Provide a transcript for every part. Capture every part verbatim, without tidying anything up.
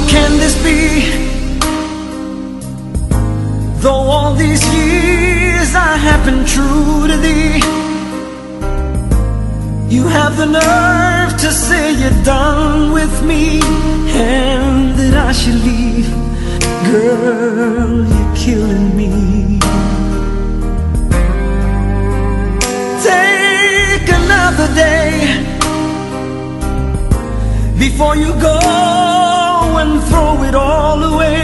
can this be? Though all these years I have been true to thee, you have the nerve to say you're done with me and that I should leave. Girl, you're killing me. Take another day before you go and throw it all away.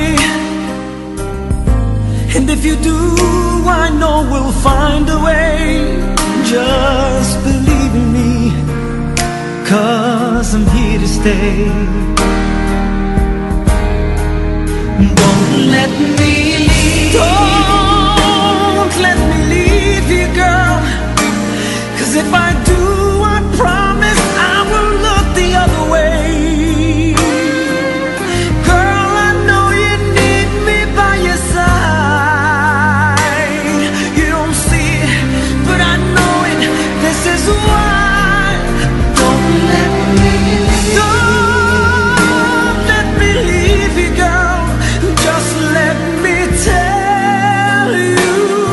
And if you do, I know we'll find a way. Just believe in me, 'cause I'm here to stay. Don't let me leave. Don't let me leave you, girl, 'cause if I do, I promise I will look the other way. Girl, I know you need me by your side. You don't see it, but I know it. This is why. Don't let me leave. Don't let me leave you, girl. Just let me tell you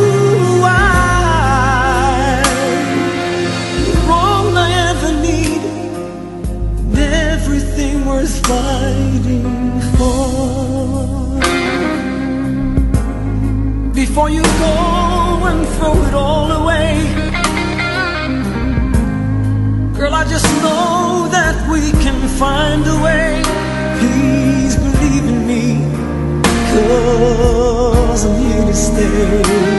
why. You're all I ever need, everything worth fighting for. Before you go and throw it all away, girl, I just know that we can find a way. Please believe in me, 'cause I'm here to stay.